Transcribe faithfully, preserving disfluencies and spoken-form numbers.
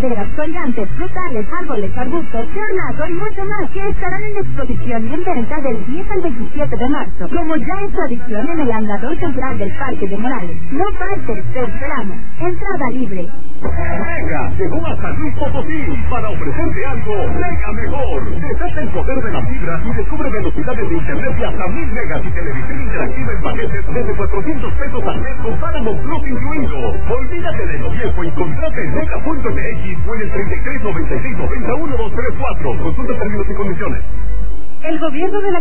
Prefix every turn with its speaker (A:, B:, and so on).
A: maderas, colgantes, frutales, árboles, arbustos, ornato y mucho más que estarán en exposición y en venta del diez al veintisiete de marzo. Como ya es tradición en el andador central del Parque de Morales. No faltes, te esperamos. Entrada libre.
B: Mega llegó a San Luis Potosí para ofrecerte algo mega mejor. Desata el poder de la fibra y descubre velocidades de internet de hasta mil megas y televisión interactiva en paquetes desde cuatrocientos pesos al mes con Paramount Plus incluido. Olvídate de lo viejo y contrata en mega punto m x o en el treinta y tres noventa y seis noventa y uno dos tres cuatro. Consulta términos y condiciones.
A: El gobierno de la